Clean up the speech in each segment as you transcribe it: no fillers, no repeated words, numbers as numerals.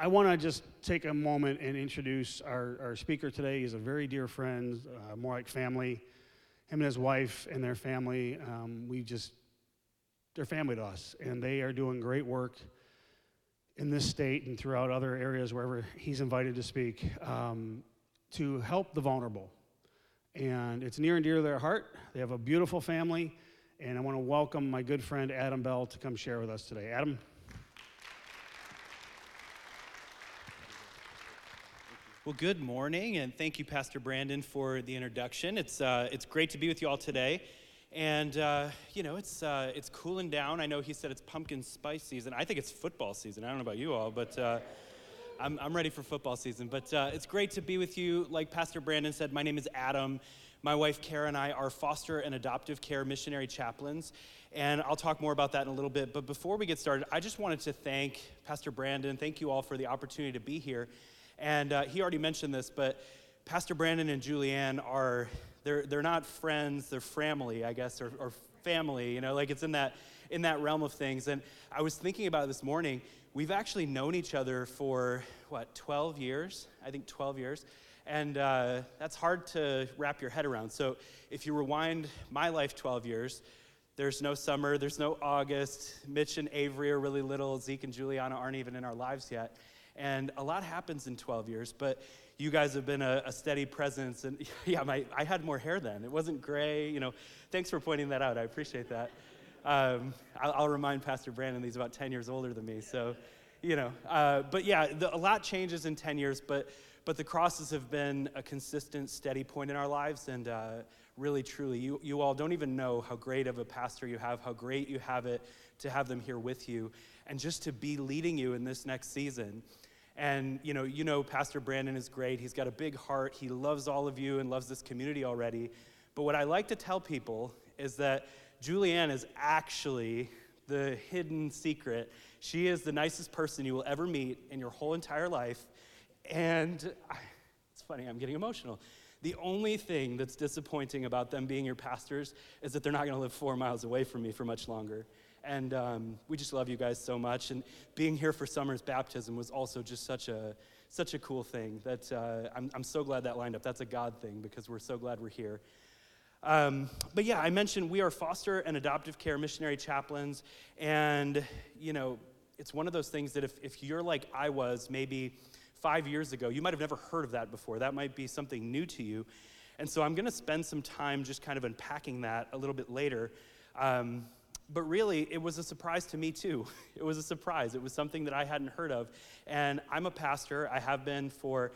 I want to just take a moment and introduce our speaker today. He's a very dear friend, more like family. Him and his wife and their family, they're family to us, and they are doing great work in this state and throughout other areas wherever he's invited to speak, to help the vulnerable. And it's near and dear to their heart. They have a beautiful family, and I want to welcome my good friend Adam Bell to come share with us today. Adam? Well, good morning, and thank you, Pastor Brandon, for the introduction. It's great to be with you all today, and it's cooling down. I know he said it's pumpkin spice season. I think it's football season. I don't know about you all, but I'm ready for football season. But it's great to be with you. Like Pastor Brandon said, my name is Adam. My wife Kara and I are foster and adoptive care missionary chaplains, and I'll talk more about that in a little bit. But before we get started, I just wanted to thank Pastor Brandon. Thank you all for the opportunity to be here. And he already mentioned this, but Pastor Brandon and Julianne they're not friends, they're family, I guess, or family, like it's in that realm of things. And I was thinking about it this morning. We've actually known each other for, 12 years? I think 12 years. And that's hard to wrap your head around. So if you rewind my life 12 years, there's no summer, there's no August. Mitch and Avery are really little. Zeke and Juliana aren't even in our lives yet. And a lot happens in 12 years, but you guys have been a steady presence. And yeah, I had more hair then. It wasn't gray. Thanks for pointing that out. I appreciate that. I'll remind Pastor Brandon he's about 10 years older than me. So, but yeah, a lot changes in 10 years, but the crosses have been a consistent, steady point in our lives. And really, truly, you all don't even know how great of a pastor you have, how great you have it to have them here with you, and just to be leading you in this next season. And Pastor Brandon is great. He's got a big heart. He loves all of you and loves this community already. But what I like to tell people is that Julianne is actually the hidden secret. She is the nicest person you will ever meet in your whole entire life. And it's funny, I'm getting emotional. The only thing that's disappointing about them being your pastors is that they're not going to live 4 miles away from me for much longer. And we just love you guys so much. And being here for Summer's baptism was also just such a cool thing that I'm so glad that lined up. That's a God thing because we're so glad we're here. But yeah, I mentioned we are foster and adoptive care missionary chaplains. And, it's one of those things that if you're like I was maybe 5 years ago, you might have never heard of that before. That might be something new to you. And so I'm going to spend some time just kind of unpacking that a little bit later. But really, it was a surprise to me, too. It was a surprise. It was something that I hadn't heard of. And I'm a pastor. I have been for,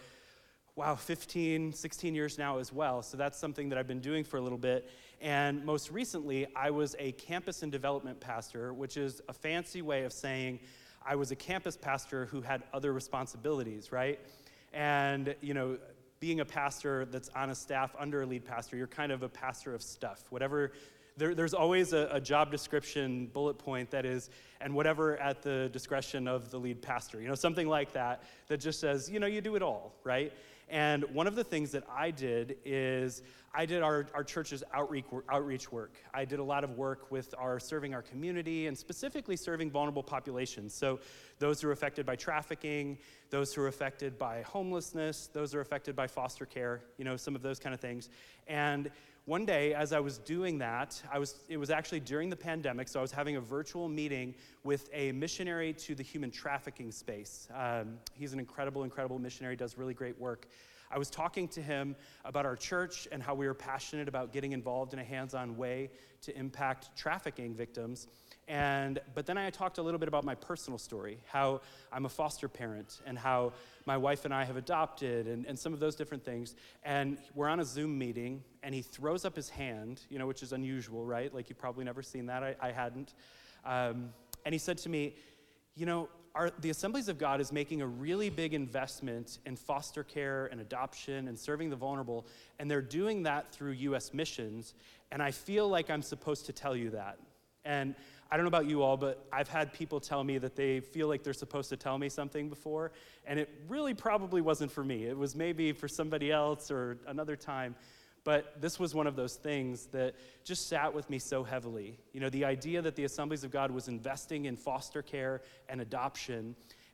15, 16 years now as well. So that's something that I've been doing for a little bit. And most recently, I was a campus and development pastor, which is a fancy way of saying I was a campus pastor who had other responsibilities, right? And, being a pastor that's on a staff under a lead pastor, you're kind of a pastor of stuff. Whatever. There's always a job description bullet point that is, and whatever at the discretion of the lead pastor, something like that just says, you do it all, right? And one of the things that I did is I did our church's outreach work. I did a lot of work with serving our community and specifically serving vulnerable populations. So those who are affected by trafficking, those who are affected by homelessness, those who are affected by foster care, some of those kind of things. And one day, as I was doing that, it was actually during the pandemic, so I was having a virtual meeting with a missionary to the human trafficking space. He's an incredible, incredible missionary, does really great work. I was talking to him about our church and how we were passionate about getting involved in a hands-on way to impact trafficking victims. But then I talked a little bit about my personal story, how I'm a foster parent and how my wife and I have adopted and some of those different things. And we're on a Zoom meeting and he throws up his hand, which is unusual, right? Like you've probably never seen that. I hadn't. And he said to me, the Assemblies of God is making a really big investment in foster care and adoption and serving the vulnerable. And they're doing that through U.S. missions. And I feel like I'm supposed to tell you that. And I don't know about you all, but I've had people tell me that they feel like they're supposed to tell me something before, and it really probably wasn't for me. It was maybe for somebody else or another time, but this was one of those things that just sat with me so heavily. The idea that the Assemblies of God was investing in foster care and adoption,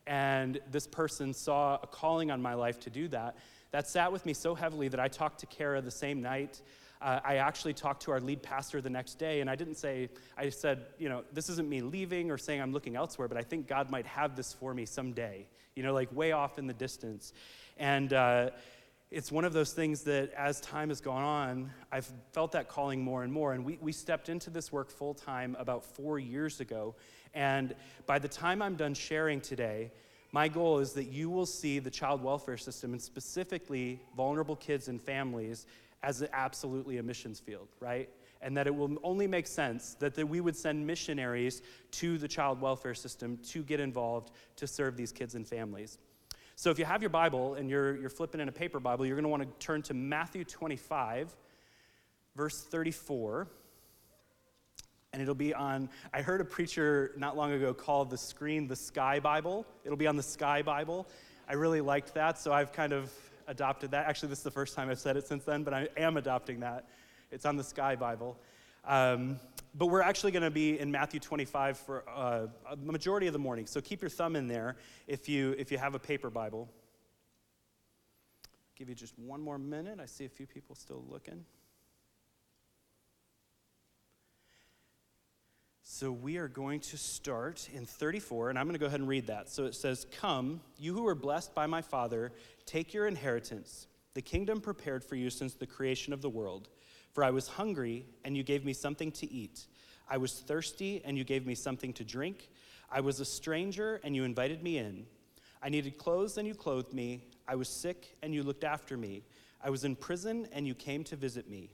And this person saw a calling on my life to do that. That sat with me so heavily that I talked to Kara the same night. I actually talked to our lead pastor the next day, and I said, this isn't me leaving or saying I'm looking elsewhere, but I think God might have this for me someday, like way off in the distance. And it's one of those things that as time has gone on, I've felt that calling more and more. And we stepped into this work full time about 4 years ago. And by the time I'm done sharing today, my goal is that you will see the child welfare system, and specifically vulnerable kids and families, as absolutely a missions field, right? And that it will only make sense that we would send missionaries to the child welfare system to get involved to serve these kids and families. So if you have your Bible and you're flipping in a paper Bible, you're going to want to turn to Matthew 25, verse 34. And it'll be on, I heard a preacher not long ago call the screen the Sky Bible. It'll be on the Sky Bible. I really liked that, so I've kind of adopted that. Actually, this is the first time I've said it since then, but I am adopting that. It's on the Sky Bible. But we're actually going to be in Matthew 25 for a majority of the morning. So keep your thumb in there if you have a paper Bible. Give you just one more minute. I see a few people still looking. So we are going to start in 34, and I'm going to go ahead and read that. So it says, "Come, you who are blessed by my Father, take your inheritance, the kingdom prepared for you since the creation of the world. For I was hungry, and you gave me something to eat. I was thirsty, and you gave me something to drink. I was a stranger, and you invited me in. I needed clothes, and you clothed me. I was sick, and you looked after me. I was in prison, and you came to visit me."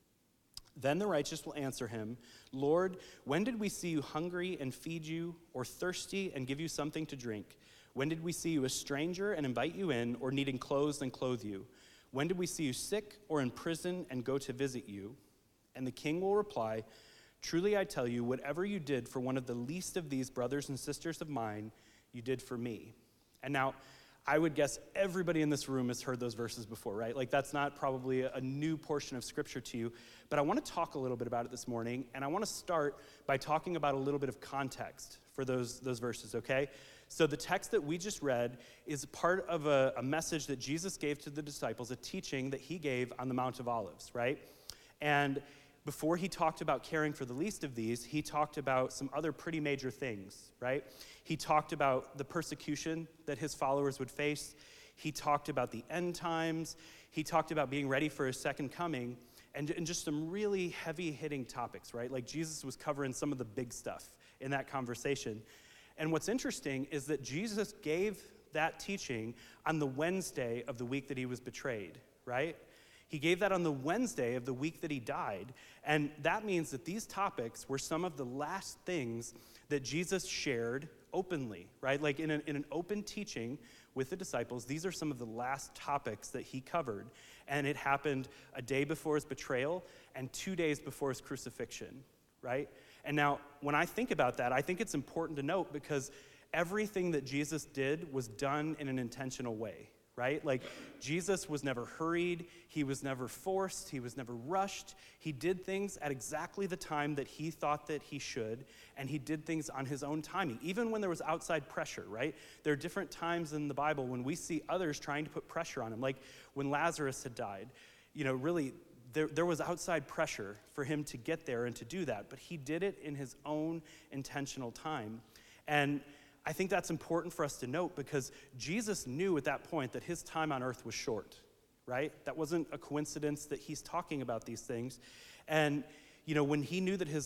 Then the righteous will answer him, "Lord, when did we see you hungry and feed you, or thirsty and give you something to drink? When did we see you a stranger and invite you in, or needing clothes and clothe you? When did we see you sick or in prison and go to visit you?" And the king will reply, "Truly I tell you, whatever you did for one of the least of these brothers and sisters of mine, you did for me." And now, I would guess everybody in this room has heard those verses before, right? Like that's not probably a new portion of scripture to you, but I want to talk a little bit about it this morning, and I want to start by talking about a little bit of context for those verses, okay? So the text that we just read is part of a message that Jesus gave to the disciples, a teaching that he gave on the Mount of Olives, right? And before he talked about caring for the least of these, he talked about some other pretty major things, right? He talked about the persecution that his followers would face. He talked about the end times. He talked about being ready for his second coming, and just some really heavy-hitting topics, right? Like Jesus was covering some of the big stuff in that conversation. And what's interesting is that Jesus gave that teaching on the Wednesday of the week that he was betrayed, right? He gave that on the Wednesday of the week that he died. And that means that these topics were some of the last things that Jesus shared openly, right? Like in an open teaching with the disciples, these are some of the last topics that he covered. And it happened a day before his betrayal and 2 days before his crucifixion, right? And now, when I think about that, I think it's important to note because everything that Jesus did was done in an intentional way, right? Like, Jesus was never hurried, he was never forced, he was never rushed. He did things at exactly the time that he thought that he should, and he did things on his own timing, even when there was outside pressure, right? There are different times in the Bible when we see others trying to put pressure on him, like when Lazarus had died. Really, there was outside pressure for him to get there and to do that, but he did it in his own intentional time. And I think that's important for us to note because Jesus knew at that point that his time on earth was short, right? That wasn't a coincidence that he's talking about these things. And, when he knew that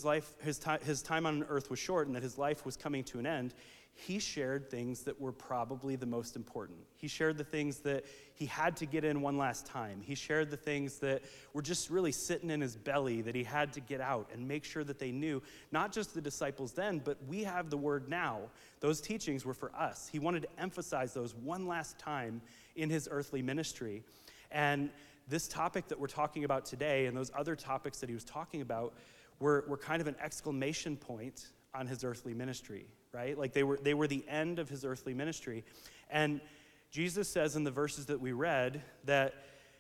his time on earth was short and that his life was coming to an end, he shared things that were probably the most important. He shared the things that he had to get in one last time. He shared the things that were just really sitting in his belly that he had to get out and make sure that they knew, not just the disciples then, but we have the word now. Those teachings were for us. He wanted to emphasize those one last time in his earthly ministry. And this topic that we're talking about today and those other topics that he was talking about were kind of an exclamation point on his earthly ministry, right? Like they were the end of his earthly ministry. And Jesus says in the verses that we read that,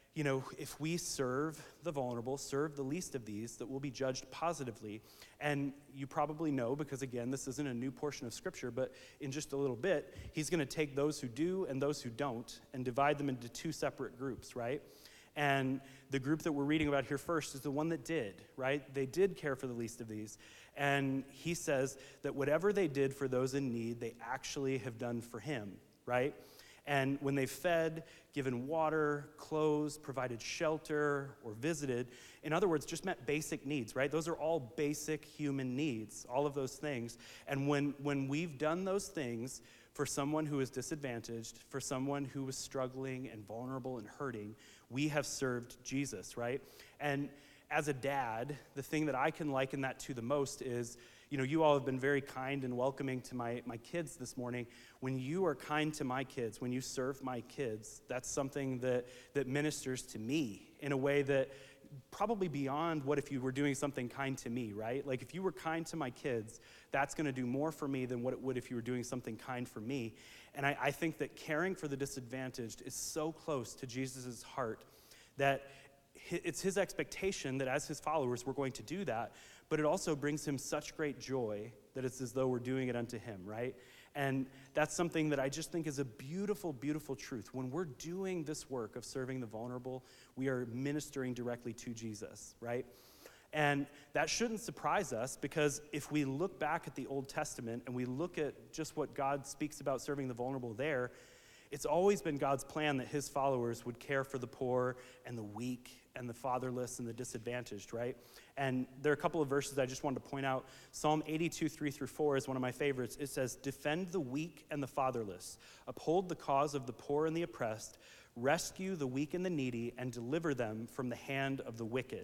if we serve the vulnerable, serve the least of these, that we'll be judged positively. And you probably know, because again, this isn't a new portion of Scripture, but in just a little bit, he's going to take those who do and those who don't and divide them into two separate groups, right? And the group that we're reading about here first is the one that did, right? They did care for the least of these. And he says that whatever they did for those in need, they actually have done for him, right? And when they fed, given water, clothes, provided shelter, or visited, in other words, just met basic needs, right? Those are all basic human needs, all of those things. And when we've done those things for someone who is disadvantaged, for someone who is struggling and vulnerable and hurting, we have served Jesus, right? And as a dad, the thing that I can liken that to the most is, you all have been very kind and welcoming to my kids this morning. When you are kind to my kids, when you serve my kids, that's something that ministers to me in a way that probably beyond what if you were doing something kind to me, right? Like if you were kind to my kids, that's going to do more for me than what it would if you were doing something kind for me. And I think that caring for the disadvantaged is so close to Jesus' heart that it's his expectation that as his followers, we're going to do that, but it also brings him such great joy that it's as though we're doing it unto him, right? And that's something that I just think is a beautiful, beautiful truth. When we're doing this work of serving the vulnerable, we are ministering directly to Jesus, right? And that shouldn't surprise us, because if we look back at the Old Testament and we look at just what God speaks about serving the vulnerable there, it's always been God's plan that his followers would care for the poor and the weak and the fatherless and the disadvantaged, right? And there are a couple of verses I just wanted to point out. Psalm 82, 3-4 is one of my favorites. It says, "Defend the weak and the fatherless, uphold the cause of the poor and the oppressed, rescue the weak and the needy, and deliver them from the hand of the wicked."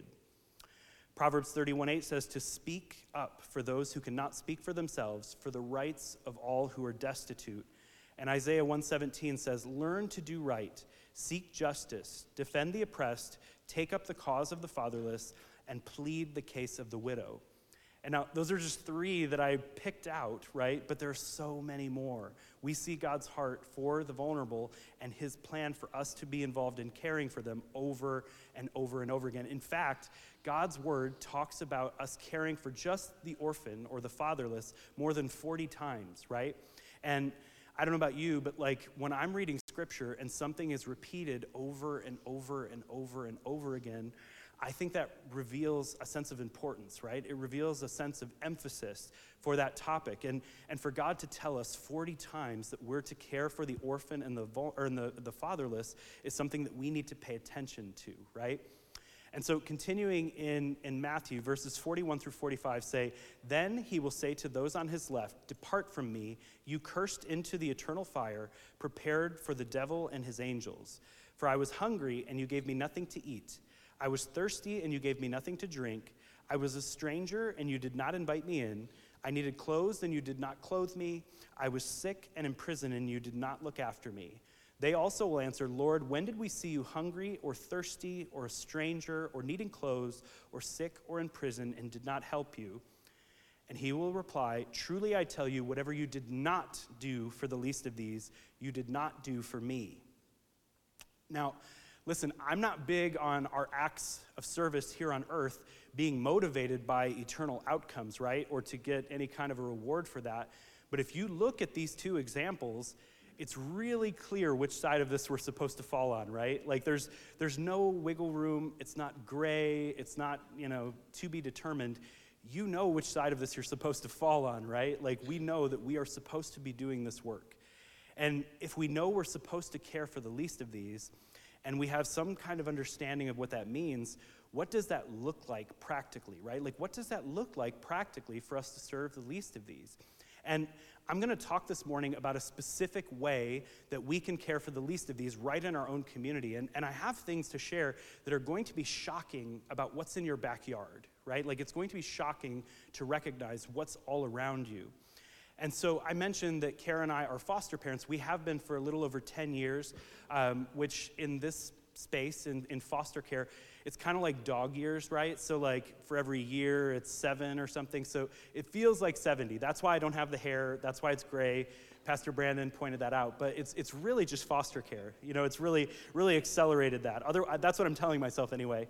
Proverbs 31:8 says to speak up for those who cannot speak for themselves, for the rights of all who are destitute. And Isaiah 1:17 says, learn to do right, seek justice, defend the oppressed, take up the cause of the fatherless, and plead the case of the widow. And now, those are just three that I picked out, right? But there are so many more. We see God's heart for the vulnerable and his plan for us to be involved in caring for them over and over and over again. In fact, God's word talks about us caring for just the orphan or the fatherless more than 40 times, right? And I don't know about you, but like when I'm reading scripture and something is repeated over and over and over and over again, I think that reveals a sense of importance, right? It reveals a sense of emphasis for that topic. And for God to tell us 40 times that we're to care for the orphan and the fatherless is something that we need to pay attention to, right? And so continuing in Matthew, verses 41-45 say, "Then he will say to those on his left, 'Depart from me, you cursed, into the eternal fire, prepared for the devil and his angels. For I was hungry, and you gave me nothing to eat. I was thirsty, and you gave me nothing to drink. I was a stranger, and you did not invite me in. I needed clothes, and you did not clothe me. I was sick and in prison, and you did not look after me.' They also will answer, 'Lord, when did we see you hungry or thirsty or a stranger or needing clothes or sick or in prison and did not help you?' And he will reply, 'Truly I tell you, whatever you did not do for the least of these, you did not do for me.'" Now, listen, I'm not big on our acts of service here on earth being motivated by eternal outcomes, right? Or to get any kind of a reward for that. But if you look at these two examples, it's really clear which side of this we're supposed to fall on, right? Like there's no wiggle room. It's not gray. It's not, to be determined. You know which side of this you're supposed to fall on, right? Like we know that we are supposed to be doing this work. And if we know we're supposed to care for the least of these, and we have some kind of understanding of what that means, what does that look like practically, right? Like what does that look like practically for us to serve the least of these? And I'm going to talk this morning about a specific way that we can care for the least of these right in our own community. And I have things to share that are going to be shocking about what's in your backyard, right? Like it's going to be shocking to recognize what's all around you. And so I mentioned that Kara and I are foster parents. We have been for a little over 10 years, which in this space in foster care, it's kind of like dog years, right? So like for every year, it's 7 or something. So it feels like 70. That's why I don't have the hair. That's why it's gray. Pastor Brandon pointed that out. But it's really just foster care. It's really, really accelerated that. That's what I'm telling myself anyway.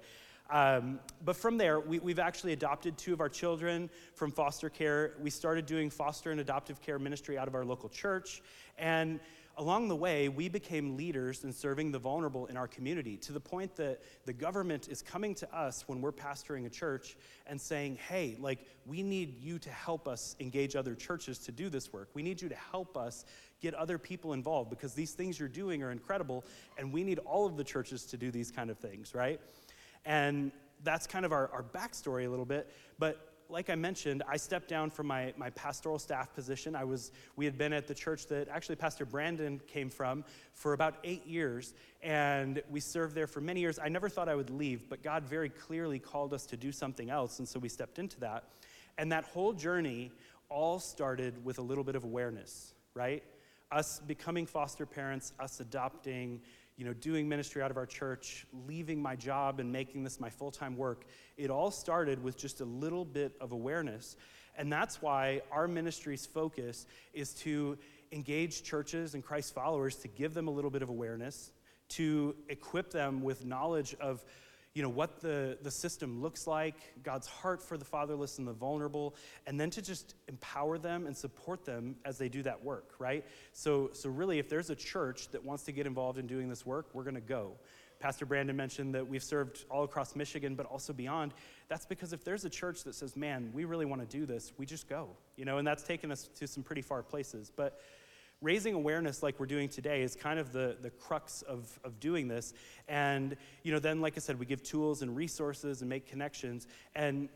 But from there, we've actually adopted 2 of our children from foster care. We started doing foster and adoptive care ministry out of our local church. And along the way, we became leaders in serving the vulnerable in our community, to the point that the government is coming to us when we're pastoring a church and saying, hey, we need you to help us engage other churches to do this work. We need you to help us get other people involved, because these things you're doing are incredible, and we need all of the churches to do these kind of things, right? And that's kind of our backstory a little bit. But like I mentioned, I stepped down from my pastoral staff position. We had been at the church that actually Pastor Brandon came from for about 8 years, and we served there for many years. I never thought I would leave, but God very clearly called us to do something else, and so we stepped into that. And that whole journey all started with a little bit of awareness, right? Us becoming foster parents, us adopting, doing ministry out of our church, leaving my job and making this my full-time work. It all started with just a little bit of awareness. And that's why our ministry's focus is to engage churches and Christ followers, to give them a little bit of awareness, to equip them with knowledge of what the system looks like, God's heart for the fatherless and the vulnerable, and then to just empower them and support them as they do that work, right? So really, if there's a church that wants to get involved in doing this work, we're going to go. Pastor Brandon mentioned that we've served all across Michigan, but also beyond. That's because if there's a church that says, man, we really want to do this, we just go, and that's taken us to some pretty far places. But raising awareness like we're doing today is kind of the crux of doing this. And, then, like I said, we give tools and resources and make connections. And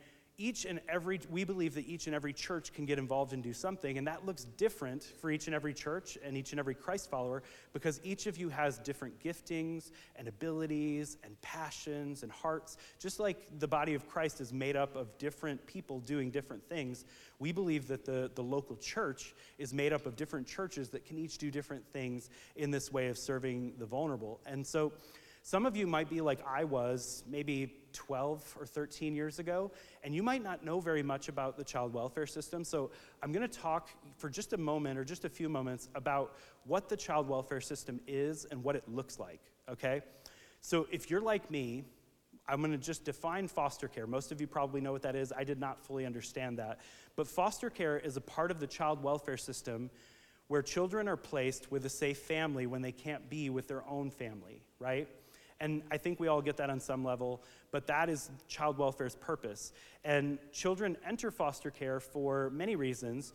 we believe that each and every church can get involved and do something. And that looks different for each and every church and each and every Christ follower, because each of you has different giftings and abilities and passions and hearts. Just like the body of Christ is made up of different people doing different things, we believe that the local church is made up of different churches that can each do different things in this way of serving the vulnerable. And so some of you might be like I was maybe 12 or 13 years ago, and you might not know very much about the child welfare system. So I'm going to talk for just a moment or just a few moments about what the child welfare system is and what it looks like, okay? So if you're like me, I'm going to just define foster care. Most of you probably know what that is. I did not fully understand that. But foster care is a part of the child welfare system where children are placed with a safe family when they can't be with their own family, right? And I think we all get that on some level, but that is child welfare's purpose. And children enter foster care for many reasons.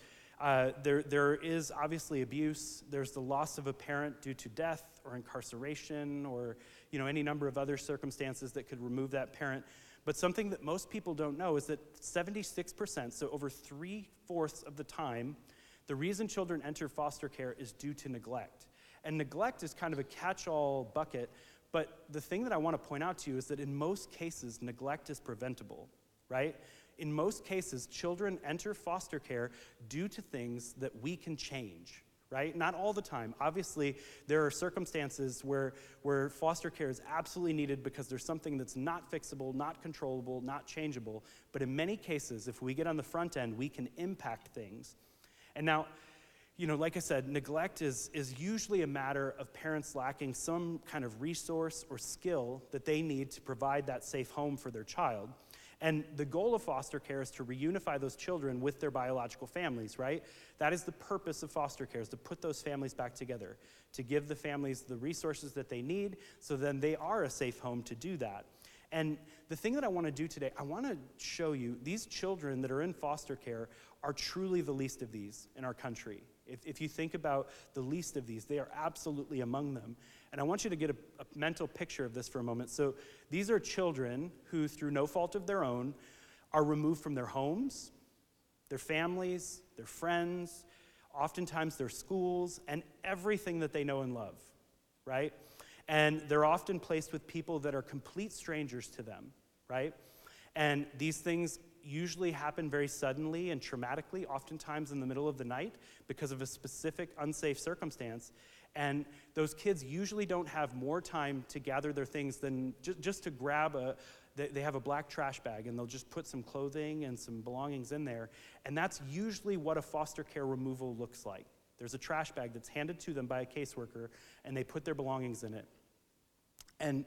There is obviously abuse. There's the loss of a parent due to death or incarceration or any number of other circumstances that could remove that parent. But something that most people don't know is that 76%, so over 3/4 of the time, the reason children enter foster care is due to neglect. And neglect is kind of a catch-all bucket. But the thing that I want to point out to you is that in most cases, neglect is preventable, right? In most cases, children enter foster care due to things that we can change, right? Not all the time. Obviously, there are circumstances where foster care is absolutely needed because there's something that's not fixable, not controllable, not changeable. But in many cases, if we get on the front end, we can impact things. And now, like I said, neglect is usually a matter of parents lacking some kind of resource or skill that they need to provide that safe home for their child. And the goal of foster care is to reunify those children with their biological families, right? That is the purpose of foster care, is to put those families back together, to give the families the resources that they need, so then they are a safe home to do that. And the thing that I want to do today, I want to show you these children that are in foster care are truly the least of these in our country. If you think about the least of these, they are absolutely among them. And I want you to get a mental picture of this for a moment. So these are children who, through no fault of their own, are removed from their homes, their families, their friends, oftentimes their schools, and everything that they know and love, right? And they're often placed with people that are complete strangers to them, right? And these things usually happen very suddenly and traumatically, oftentimes in the middle of the night, because of a specific unsafe circumstance. And those kids usually don't have more time to gather their things than just to grab they have a black trash bag and they'll just put some clothing and some belongings in there. And that's usually what a foster care removal looks like. There's a trash bag that's handed to them by a caseworker and they put their belongings in it. And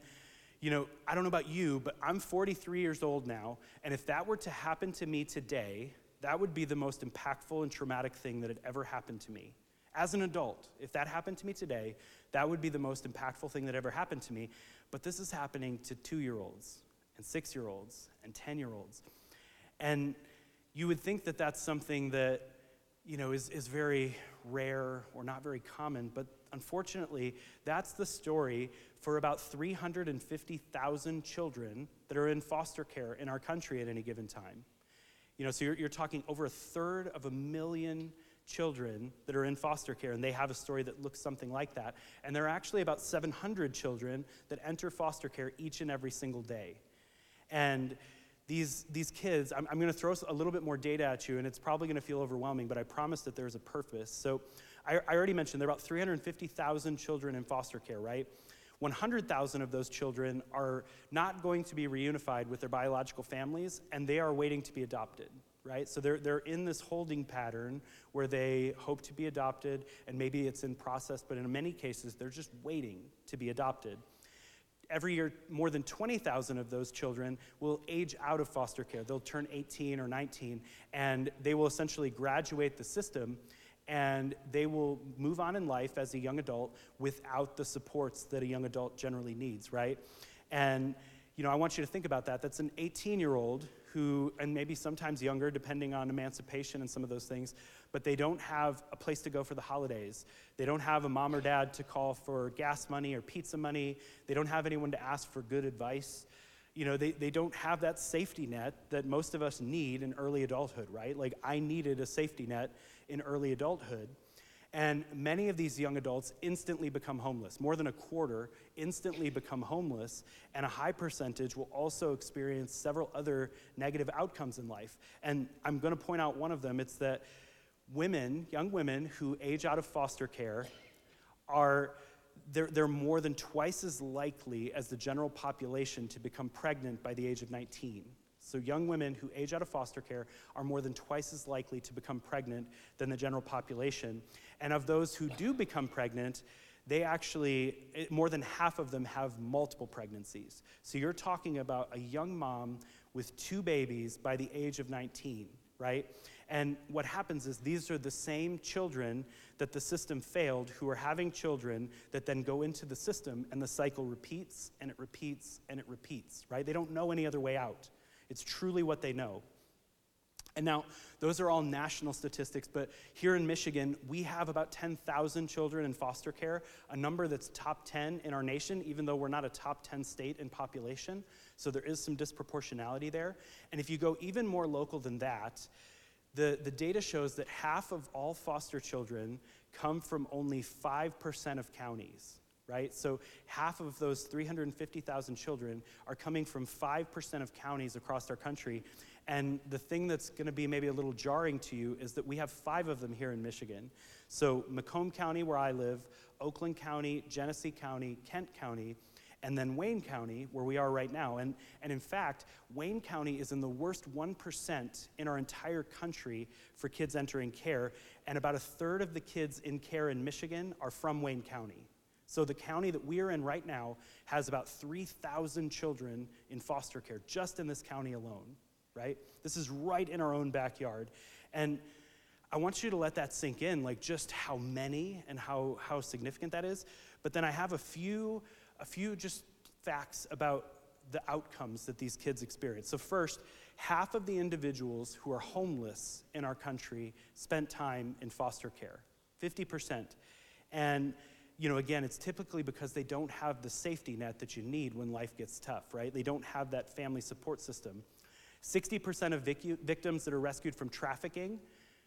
I don't know about you, but I'm 43 years old now, and if that were to happen to me today, that would be the most impactful and traumatic thing that had ever happened to me. As an adult, if that happened to me today, that would be the most impactful thing that ever happened to me. But this is happening to 2-year-olds and 6-year-olds and 10-year-olds. And you would think that that's something that, is very rare or not very common, but unfortunately, that's the story for about 350,000 children that are in foster care in our country at any given time. So you're talking over 1/3 of a million children that are in foster care, and they have a story that looks something like that. And there are actually about 700 children that enter foster care each and every single day. And these kids, I'm going to throw a little bit more data at you, and it's probably going to feel overwhelming, but I promise that there's a purpose. So I already mentioned there are about 350,000 children in foster care, right? 100,000 of those children are not going to be reunified with their biological families, and they are waiting to be adopted, right? So they're in this holding pattern where they hope to be adopted, and maybe it's in process, but in many cases, they're just waiting to be adopted. Every year, more than 20,000 of those children will age out of foster care. They'll turn 18 or 19, and they will essentially graduate the system, and they will move on in life as a young adult without the supports that a young adult generally needs, right? And, I want you to think about that. That's an 18-year-old who, and maybe sometimes younger, depending on emancipation and some of those things, but they don't have a place to go for the holidays. They don't have a mom or dad to call for gas money or pizza money. They don't have anyone to ask for good advice. They don't have that safety net that most of us need in early adulthood, right? Like, I needed a safety net in early adulthood. And many of these young adults instantly become homeless. More than a quarter instantly become homeless, and a high percentage will also experience several other negative outcomes in life. And I'm going to point out one of them. It's that young women who age out of foster care they're more than twice as likely as the general population to become pregnant by the age of 19. So young women who age out of foster care are more than twice as likely to become pregnant than the general population. And of those who do become pregnant, more than half of them have multiple pregnancies. So you're talking about a young mom with 2 babies by the age of 19, right? And what happens is these are the same children that the system failed, who are having children that then go into the system, and the cycle repeats, and it repeats, and it repeats, right? They don't know any other way out. It's truly what they know. And now, those are all national statistics, but here in Michigan, we have about 10,000 children in foster care, a number that's top 10 in our nation, even though we're not a top 10 state in population. So there is some disproportionality there. And if you go even more local than that, the data shows that half of all foster children come from only 5% of counties, right? So half of those 350,000 children are coming from 5% of counties across our country. And the thing that's going to be maybe a little jarring to you is that we have 5 of them here in Michigan. So Macomb County, where I live, Oakland County, Genesee County, Kent County, and then Wayne County, where we are right now. And in fact, Wayne County is in the worst 1% in our entire country for kids entering care, and about 1/3 of the kids in care in Michigan are from Wayne County. So the county that we are in right now has about 3,000 children in foster care, just in this county alone, right? This is right in our own backyard. And I want you to let that sink in, like just how many and how significant that is. But then I have a few just facts about the outcomes that these kids experience. So first, half of the individuals who are homeless in our country spent time in foster care, 50%. And again, it's typically because they don't have the safety net that you need when life gets tough, right? They don't have that family support system. 60% of victims that are rescued from trafficking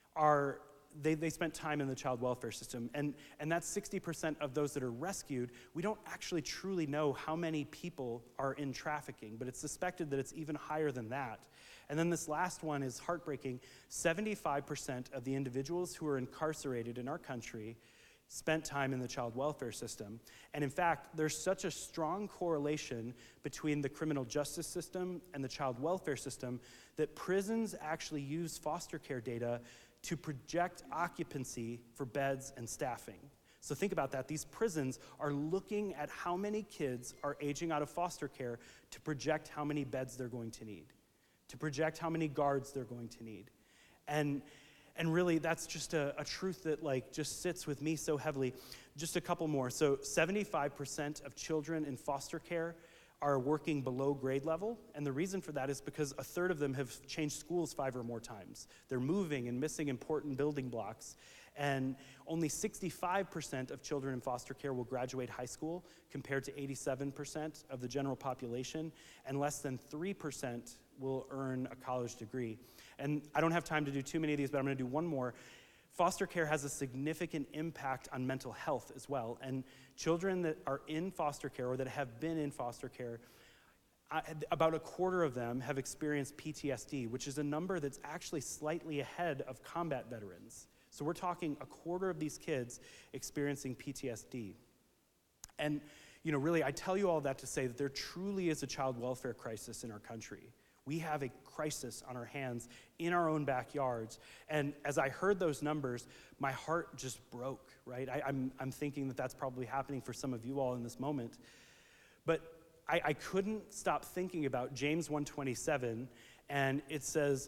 they spent time in the child welfare system. And that's 60% of those that are rescued. We don't actually truly know how many people are in trafficking, but it's suspected that it's even higher than that. And then this last one is heartbreaking. 75% of the individuals who are incarcerated in our country spent time in the child welfare system. And in fact, there's such a strong correlation between the criminal justice system and the child welfare system that prisons actually use foster care data to project occupancy for beds and staffing. So think about that. These prisons are looking at how many kids are aging out of foster care to project how many beds they're going to need, to project how many guards they're going to need. And really, that's just a truth that just sits with me so heavily. Just a couple more. So 75% of children in foster care are working below grade level, and the reason for that is because a third of them have changed schools 5 or more times. They're moving and missing important building blocks, and only 65% of children in foster care will graduate high school, compared to 87% of the general population, and less than 3% will earn a college degree. And I don't have time to do too many of these, but I'm going to do one more. Foster care has a significant impact on mental health as well. And children that are in foster care or that have been in foster care, about a quarter of them have experienced PTSD, which is a number that's actually slightly ahead of combat veterans. So we're talking a quarter of these kids experiencing PTSD. And really, I tell you all that to say that there truly is a child welfare crisis in our country. We have a crisis on our hands in our own backyards. And as I heard those numbers, my heart just broke, right? I'm thinking that that's probably happening for some of you all in this moment. But I couldn't stop thinking about James 1:27, and it says,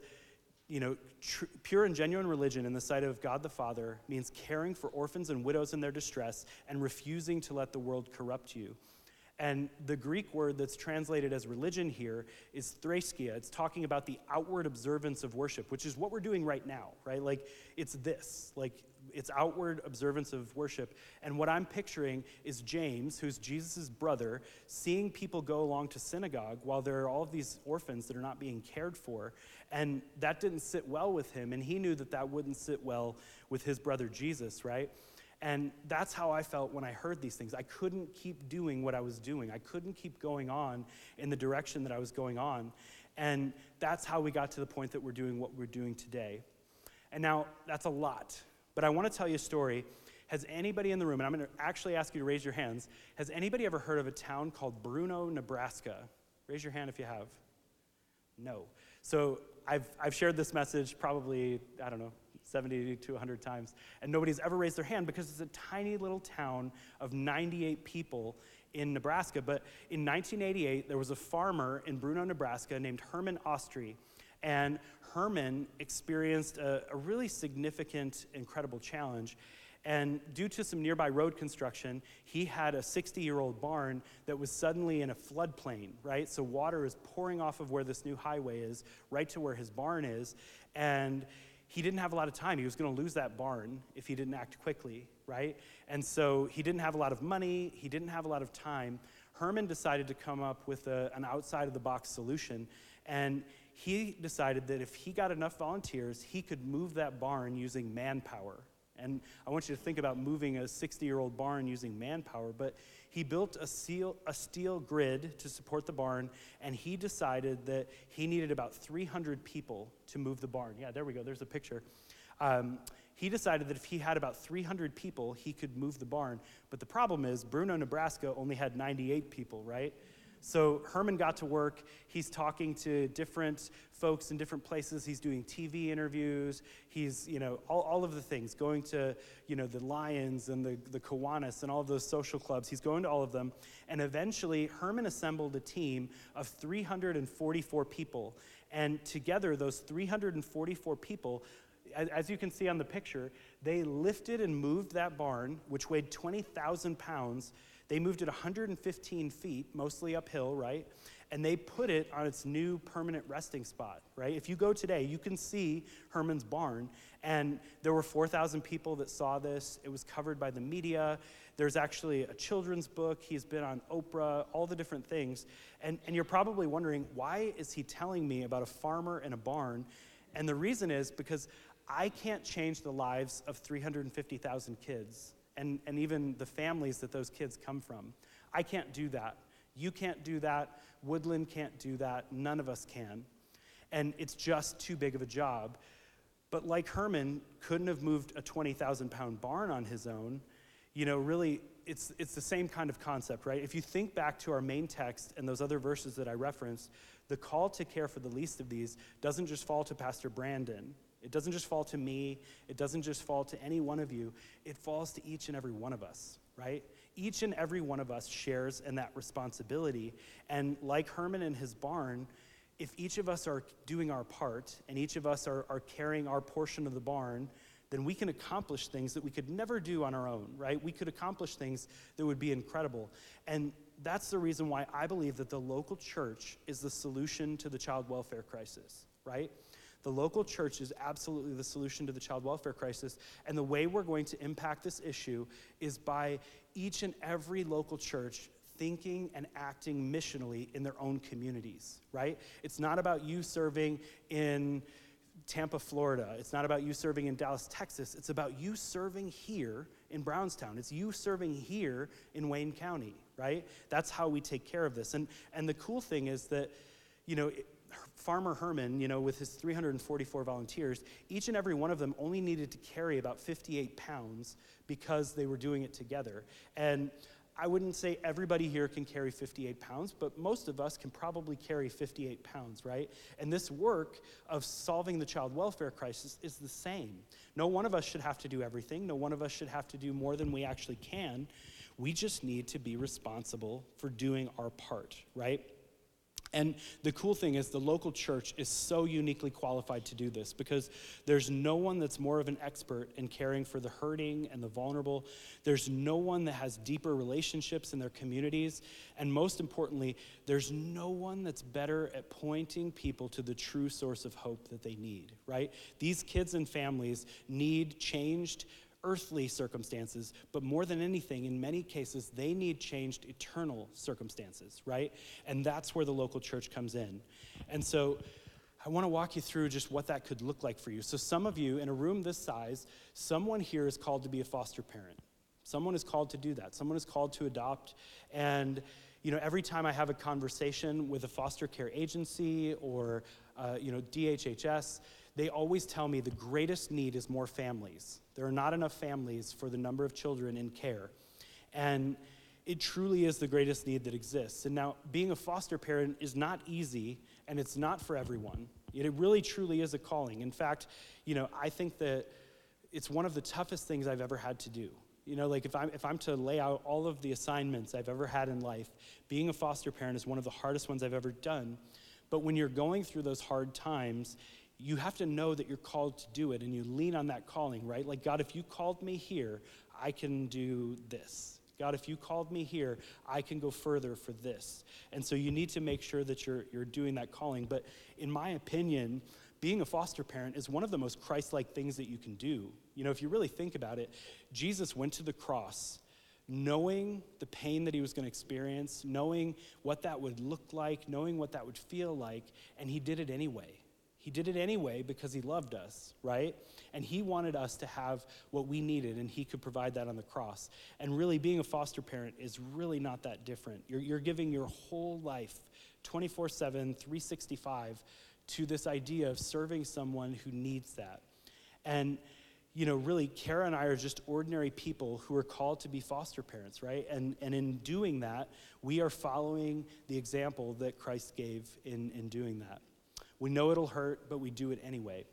pure and genuine religion in the sight of God the Father means caring for orphans and widows in their distress and refusing to let the world corrupt you. And the Greek word that's translated as religion here is threskia. It's talking about the outward observance of worship, which is what we're doing right now, right? It's outward observance of worship. And what I'm picturing is James, who's Jesus' brother, seeing people go along to synagogue while there are all of these orphans that are not being cared for. And that didn't sit well with him, and he knew that that wouldn't sit well with his brother Jesus, right? And that's how I felt when I heard these things. I couldn't keep doing what I was doing. I couldn't keep going on in the direction that I was going on. And that's how we got to the point that we're doing what we're doing today. And now, that's a lot. But I want to tell you a story. Has anybody in the room, and I'm going to actually ask you to raise your hands, has anybody ever heard of a town called Bruno, Nebraska? Raise your hand if you have. No. So I've shared this message probably, 70 to 100 times, and nobody's ever raised their hand because it's a tiny little town of 98 people in Nebraska. But in 1988, there was a farmer in Bruno, Nebraska named Herman Ostry, and Herman experienced a really significant, incredible challenge. And due to some nearby road construction, he had a 60-year-old barn that was suddenly in a floodplain, right? So water is pouring off of where this new highway is, right to where his barn is, and he didn't have a lot of time. He was going to lose that barn if he didn't act quickly, right? And so he didn't have a lot of money. He didn't have a lot of time. Herman decided to come up with an outside-of-the-box solution, and he decided that if he got enough volunteers, he could move that barn using manpower. And I want you to think about moving a 60-year-old barn using manpower, but he built a steel grid to support the barn, and he decided that he needed about 300 people to move the barn. Yeah, there we go, there's a picture. He decided that if he had about 300 people, he could move the barn. But the problem is, Bruno, Nebraska only had 98 people, right? So Herman got to work. He's talking to different folks in different places. He's doing TV interviews. He's, all of the things, going to, the Lions and the Kiwanis and all of those social clubs. He's going to all of them. And eventually, Herman assembled a team of 344 people. And together, those 344 people, as you can see on the picture, they lifted and moved that barn, which weighed 20,000 pounds. They moved it 115 feet, mostly uphill, right? And they put it on its new permanent resting spot, right? If you go today, you can see Herman's barn, and there were 4,000 people that saw this. It was covered by the media. There's actually a children's book. He's been on Oprah, all the different things. And you're probably wondering, why is he telling me about a farmer and a barn? And the reason is because I can't change the lives of 350,000 kids. And even the families that those kids come from. I can't do that. You can't do that. Woodland can't do that. None of us can. And it's just too big of a job. But like Herman couldn't have moved a 20,000-pound barn on his own, Really, it's the same kind of concept, right? If you think back to our main text and those other verses that I referenced, the call to care for the least of these doesn't just fall to Pastor Brandon. It doesn't just fall to me. It doesn't just fall to any one of you. It falls to each and every one of us, right? Each and every one of us shares in that responsibility. And like Herman in his barn, if each of us are doing our part and each of us are carrying our portion of the barn, then we can accomplish things that we could never do on our own, right? We could accomplish things that would be incredible. And that's the reason why I believe that the local church is the solution to the child welfare crisis, right? The local church is absolutely the solution to the child welfare crisis. And the way we're going to impact this issue is by each and every local church thinking and acting missionally in their own communities, right? It's not about you serving in Tampa, Florida. It's not about you serving in Dallas, Texas. It's about you serving here in Brownstown. It's you serving here in Wayne County, right? That's how we take care of this. And the cool thing is that, Farmer Herman, with his 344 volunteers, each and every one of them only needed to carry about 58 pounds because they were doing it together. And I wouldn't say everybody here can carry 58 pounds, but most of us can probably carry 58 pounds, right? And this work of solving the child welfare crisis is the same. No one of us should have to do everything. No one of us should have to do more than we actually can. We just need to be responsible for doing our part, right? And the cool thing is the local church is so uniquely qualified to do this because there's no one that's more of an expert in caring for the hurting and the vulnerable. There's no one that has deeper relationships in their communities. And most importantly, there's no one that's better at pointing people to the true source of hope that they need, right? These kids and families need changed earthly circumstances, but more than anything, in many cases, they need changed eternal circumstances, right? And that's where the local church comes in. And so I want to walk you through just what that could look like for you. So some of you, in a room this size, someone here is called to be a foster parent. Someone is called to do that. Someone is called to adopt. And every time I have a conversation with a foster care agency or DHHS, they always tell me the greatest need is more families. There are not enough families for the number of children in care. And it truly is the greatest need that exists. And now, being a foster parent is not easy, and it's not for everyone. It really, truly is a calling. In fact, I think that it's one of the toughest things I've ever had to do. If I'm to lay out all of the assignments I've ever had in life, being a foster parent is one of the hardest ones I've ever done. But when you're going through those hard times, you have to know that you're called to do it, and you lean on that calling, right? Like, God, if you called me here, I can do this. God, if you called me here, I can go further for this. And so you need to make sure that you're doing that calling. But in my opinion, being a foster parent is one of the most Christ-like things that you can do. If you really think about it, Jesus went to the cross knowing the pain that he was going to experience, knowing what that would look like, knowing what that would feel like, and he did it anyway. He did it anyway because he loved us, right? And he wanted us to have what we needed, and he could provide that on the cross. And really, being a foster parent is really not that different. You're giving your whole life, 24/7, 365, to this idea of serving someone who needs that. And really, Kara and I are just ordinary people who are called to be foster parents, right? And in doing that, we are following the example that Christ gave in doing that. We know it'll hurt, but we do it anyway.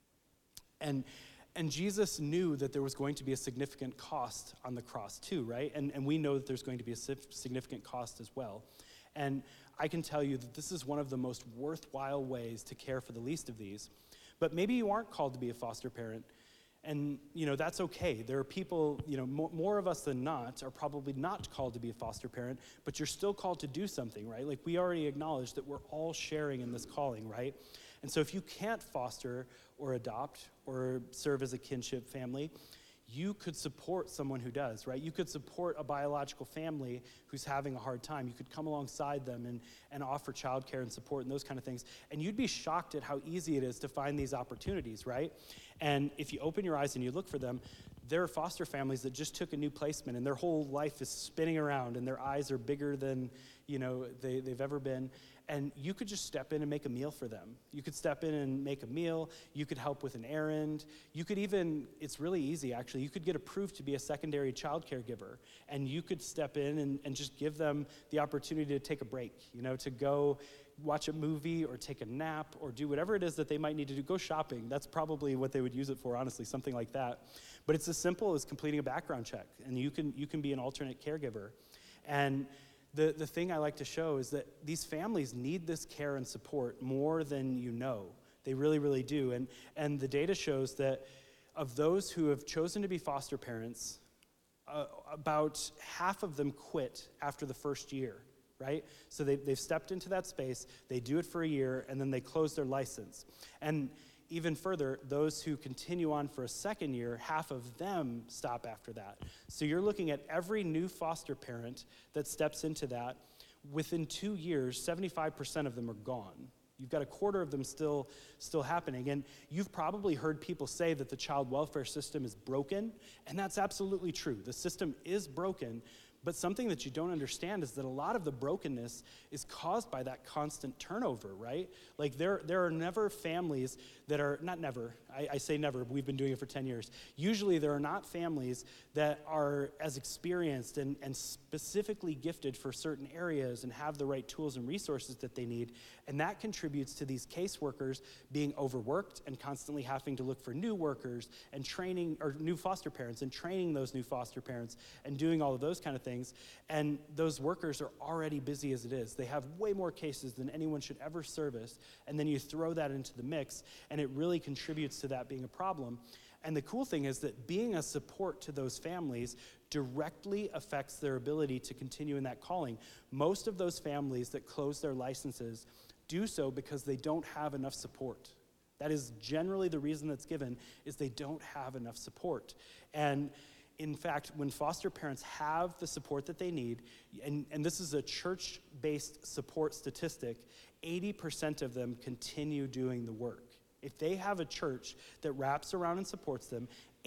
And Jesus knew that there was going to be a significant cost on the cross too, right? And we know that there's going to be a significant cost as well. And I can tell you that this is one of the most worthwhile ways to care for the least of these. But maybe you aren't called to be a foster parent, and that's okay. There are people, more of us than not are probably not called to be a foster parent, but you're still called to do something, right? Like, we already acknowledged that we're all sharing in this calling, right? And so if you can't foster or adopt or serve as a kinship family, you could support someone who does, right? You could support a biological family who's having a hard time. You could come alongside them and offer childcare and support and those kind of things. And you'd be shocked at how easy it is to find these opportunities, right? And if you open your eyes and you look for them, there are foster families that just took a new placement and their whole life is spinning around and their eyes are bigger than they've ever been. and you could just step in and make a meal for them. You could step in and make a meal. You could help with an errand. You could even, it's really easy actually, you could get approved to be a secondary child caregiver, and you could step in and just give them the opportunity to take a break, to go watch a movie or take a nap or do whatever it is that they might need to do. Go shopping. That's probably what they would use it for, honestly, something like that. But it's as simple as completing a background check, and you can be an alternate caregiver. And the thing I like to show is that these families need this care and support more than you know. They really, really do. And the data shows that of those who have chosen to be foster parents, about half of them quit after the first year, right? So they've stepped into that space, they do it for a year, and then they close their license. And even further, those who continue on for a second year, half of them stop after that. So you're looking at every new foster parent that steps into that, within 2 years, 75% of them are gone. You've got a quarter of them still happening. And you've probably heard people say that the child welfare system is broken, and that's absolutely true. The system is broken, but something that you don't understand is that a lot of the brokenness is caused by that constant turnover, right? Like there are never families that are, not never, I say never, we've been doing it for 10 years. Usually there are not families that are as experienced and specifically gifted for certain areas and have the right tools and resources that they need. And that contributes to these caseworkers being overworked and constantly having to look for new workers and training, or new foster parents and training those new foster parents and doing all of those kind of things. And those workers are already busy as it is. They have way more cases than anyone should ever service. And then you throw that into the mix, and it really contributes to that being a problem. And the cool thing is that being a support to those families directly affects their ability to continue in that calling. Most of those families that close their licenses do so because they don't have enough support. That is generally the reason that's given, is they don't have enough support. And in fact, when foster parents have the support that they need, and this is a church-based support statistic, 80% of them continue doing the work. If they have a church that wraps around and supports them,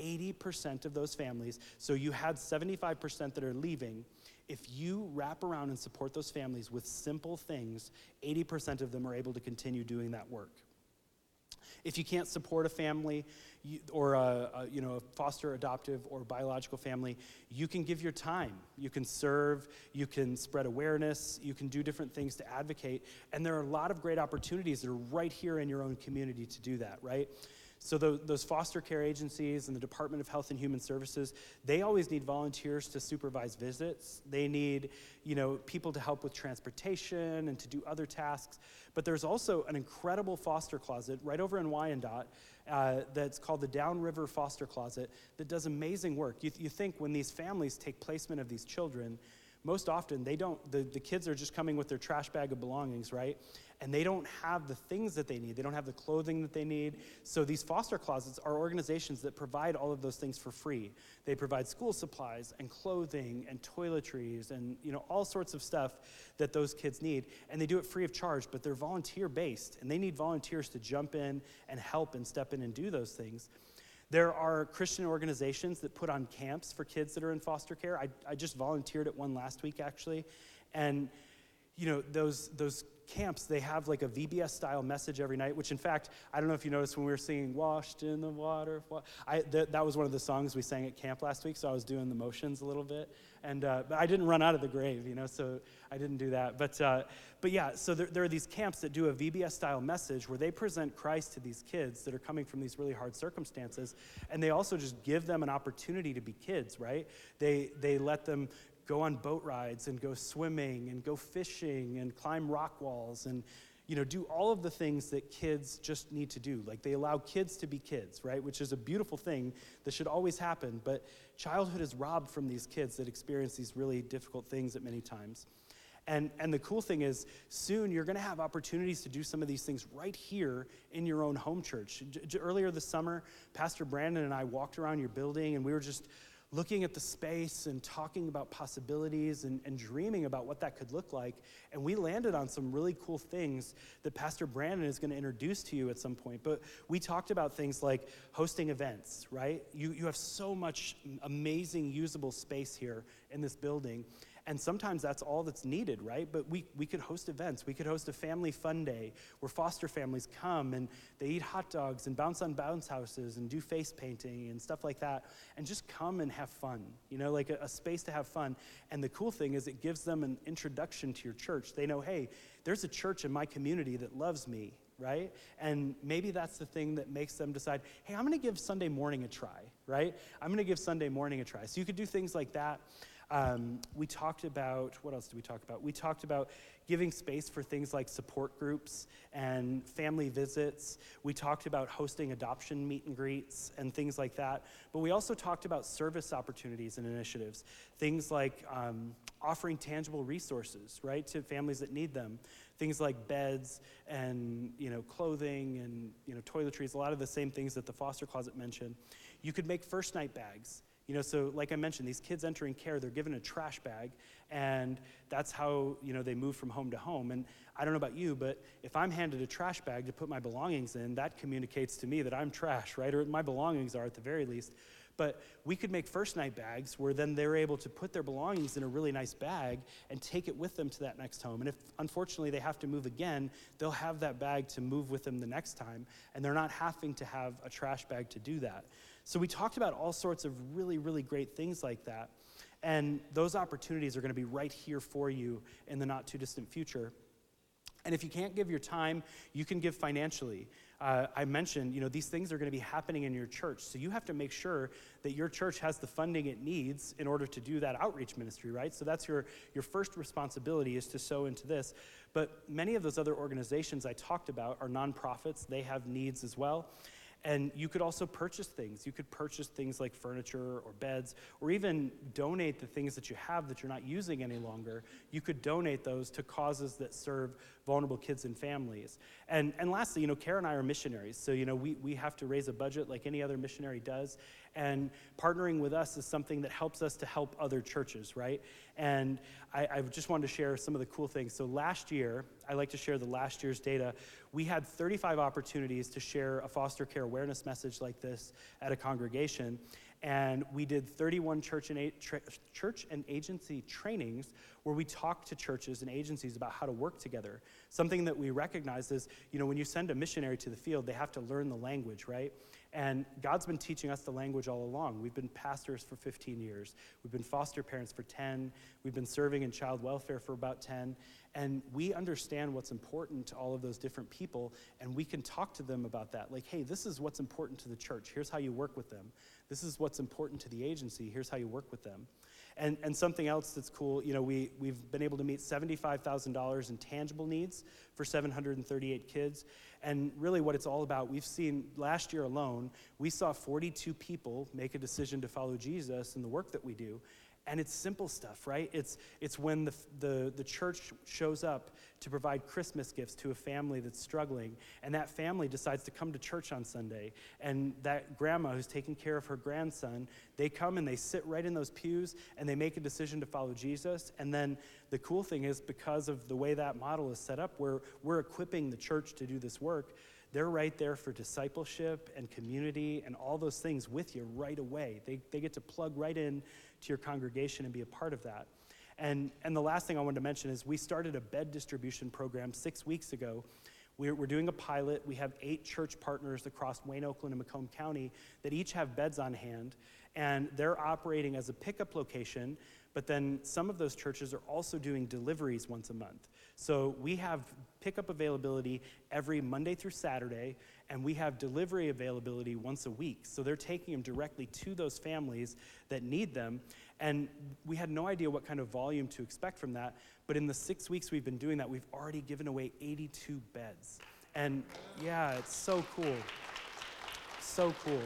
80% of those families, so you had 75% that are leaving, if you wrap around and support those families with simple things, 80% of them are able to continue doing that work. If you can't support a family or a foster, adoptive, or biological family, you can give your time. You can serve, you can spread awareness, you can do different things to advocate, and there are a lot of great opportunities that are right here in your own community to do that, right? So those foster care agencies and the Department of Health and Human Services, they always need volunteers to supervise visits. They need, people to help with transportation and to do other tasks. But there's also an incredible foster closet right over in Wyandotte that's called the Downriver Foster Closet that does amazing work. You think when these families take placement of these children, most often the kids are just coming with their trash bag of belongings, right? And they don't have the things that they need. They don't have the clothing that they need. So these foster closets are organizations that provide all of those things for free. They provide school supplies and clothing and toiletries and all sorts of stuff that those kids need. And they do it free of charge, but they're volunteer-based, and they need volunteers to jump in and help and step in and do those things. There are Christian organizations that put on camps for kids that are in foster care. I just volunteered at one last week, actually. And, those camps, they have like a VBS-style message every night, which in fact, I don't know if you noticed when we were singing, "Washed in the Water." That was one of the songs we sang at camp last week, so I was doing the motions a little bit. And but I didn't run out of the grave, so I didn't do that. But yeah, so there are these camps that do a VBS-style message where they present Christ to these kids that are coming from these really hard circumstances, and they also just give them an opportunity to be kids, right? They let them go on boat rides and go swimming and go fishing and climb rock walls and do all of the things that kids just need to do. Like, they allow kids to be kids, right? Which is a beautiful thing that should always happen, but childhood is robbed from these kids that experience these really difficult things at many times. And the cool thing is, soon you're going to have opportunities to do some of these things right here in your own home church. Earlier this summer, Pastor Brandon and I walked around your building, and we were just looking at the space and talking about possibilities and dreaming about what that could look like. And we landed on some really cool things that Pastor Brandon is going to introduce to you at some point. But we talked about things like hosting events, right? You have so much amazing usable space here in this building. And sometimes that's all that's needed, right? But we could host events. We could host a family fun day where foster families come and they eat hot dogs and bounce on bounce houses and do face painting and stuff like that, and just come and have fun, like a space to have fun. And the cool thing is it gives them an introduction to your church. They know, hey, there's a church in my community that loves me, right? And maybe that's the thing that makes them decide, hey, I'm going to give Sunday morning a try, right? I'm going to give Sunday morning a try. So you could do things like that. We talked about, what else did we talk about? We talked about giving space for things like support groups and family visits. We talked about hosting adoption meet and greets and things like that. But we also talked about service opportunities and initiatives, things like offering tangible resources, right, to families that need them. Things like beds and clothing and toiletries, a lot of the same things that the foster closet mentioned. You could make first night bags. So like I mentioned, these kids entering care, they're given a trash bag, and that's how, they move from home to home. And I don't know about you, but if I'm handed a trash bag to put my belongings in, that communicates to me that I'm trash, right? Or my belongings are at the very least. But we could make first night bags where then they're able to put their belongings in a really nice bag and take it with them to that next home. And if, unfortunately, they have to move again, they'll have that bag to move with them the next time, and they're not having to have a trash bag to do that. So we talked about all sorts of really, really great things like that. And those opportunities are going to be right here for you in the not too distant future. And if you can't give your time, you can give financially. I mentioned, these things are going to be happening in your church. So you have to make sure that your church has the funding it needs in order to do that outreach ministry, right? So that's your first responsibility, is to sow into this. But many of those other organizations I talked about are nonprofits. They have needs as well. And you could also purchase things. You could purchase things like furniture or beds, or even donate the things that you have that you're not using any longer. You could donate those to causes that serve vulnerable kids and families. And lastly, Kara and I are missionaries. So, we have to raise a budget like any other missionary does. And partnering with us is something that helps us to help other churches, right? And I just wanted to share some of the cool things. So last year, I like to share the last year's data. We had 35 opportunities to share a foster care awareness message like this at a congregation. And we did 31 church and agency trainings where we talked to churches and agencies about how to work together. Something that we recognize is, when you send a missionary to the field, they have to learn the language, right? And God's been teaching us the language all along. We've been pastors for 15 years. We've been foster parents for 10. We've been serving in child welfare for about 10. And we understand what's important to all of those different people, and we can talk to them about that. Like, hey, this is what's important to the church. Here's how you work with them. This is what's important to the agency. Here's how you work with them. And something else that's cool, we've been able to meet $75,000 in tangible needs for 738 kids. And really what it's all about, we've seen last year alone, we saw 42 people make a decision to follow Jesus in the work that we do. And it's simple stuff, right? It's when the church shows up to provide Christmas gifts to a family that's struggling, and that family decides to come to church on Sunday, and that grandma who's taking care of her grandson, they come and they sit right in those pews, and they make a decision to follow Jesus. And then the cool thing is, because of the way that model is set up, where we're equipping the church to do this work, they're right there for discipleship and community and all those things with you right away. They get to plug right in to your congregation and be a part of that. And the last thing I wanted to mention is we started a bed distribution program 6 weeks ago. We're doing a pilot. We have 8 church partners across Wayne, Oakland, and Macomb County that each have beds on hand, and they're operating as a pickup location, but then some of those churches are also doing deliveries once a month. So we have pickup availability every Monday through Saturday, and we have delivery availability once a week. So they're taking them directly to those families that need them. And we had no idea what kind of volume to expect from that, but in the 6 weeks we've been doing that, we've already given away 82 beds. And yeah, it's so cool. So cool.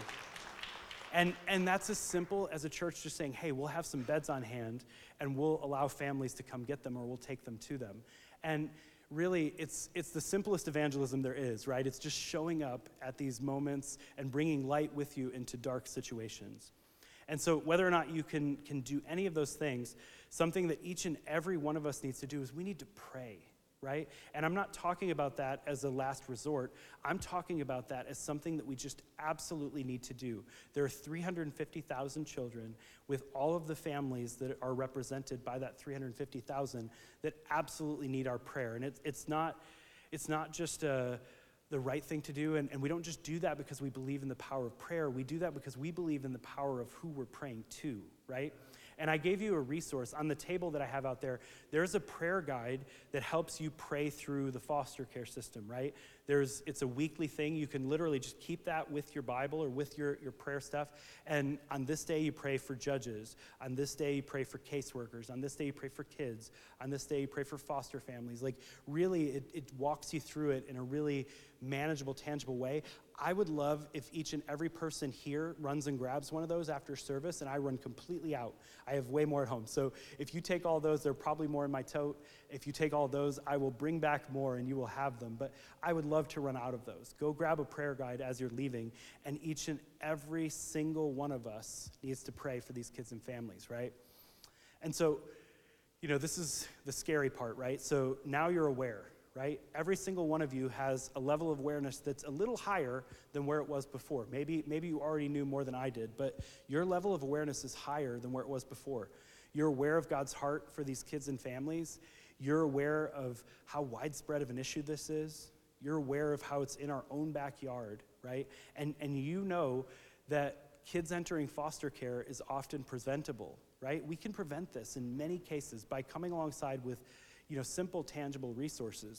And that's as simple as a church just saying, hey, we'll have some beds on hand, and we'll allow families to come get them, or we'll take them to them. And really, it's the simplest evangelism there is, right? It's just showing up at these moments and bringing light with you into dark situations. And so whether or not you can do any of those things, something that each and every one of us needs to do is we need to pray. right? And I'm not talking about that as a last resort. I'm talking about that as something that we just absolutely need to do. There are 350,000 children with all of the families that are represented by that 350,000 that absolutely need our prayer. And it's not just the right thing to do, and we don't just do that because we believe in the power of prayer. We do that because we believe in the power of who we're praying to, right? And I gave you a resource on the table that I have out there. There's a prayer guide that helps you pray through the foster care system, right? It's a weekly thing. You can literally just keep that with your Bible or with your prayer stuff. And on this day, you pray for judges. On this day, you pray for caseworkers. On this day, you pray for kids. On this day, you pray for foster families. Like, really, it walks you through it in a really manageable, tangible way. I would love if each and every person here runs and grabs one of those after service, and I run completely out. I have way more at home. So if you take all those, there are probably more in my tote. If you take all those, I will bring back more and you will have them. But I would love to run out of those. Go grab a prayer guide as you're leaving, and each and every single one of us needs to pray for these kids and families, right? And so, this is the scary part, right? So now you're aware, right? Every single one of you has a level of awareness that's a little higher than where it was before. Maybe you already knew more than I did, but your level of awareness is higher than where it was before. You're aware of God's heart for these kids and families. You're aware of how widespread of an issue this is. You're aware of how it's in our own backyard, right? And you know that kids entering foster care is often preventable, right? We can prevent this in many cases by coming alongside with simple, tangible resources.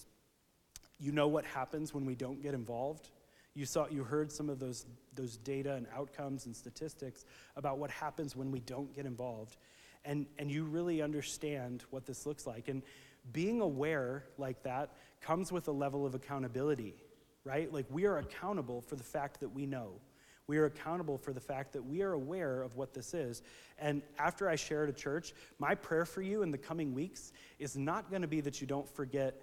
You know what happens when we don't get involved. You heard some of those data and outcomes and statistics about what happens when we don't get involved. And you really understand what this looks like. And being aware like that comes with a level of accountability, right? Like, we are accountable for the fact that we know. We are accountable for the fact that we are aware of what this is. And after I share at a church, my prayer for you in the coming weeks is not going to be that you don't forget,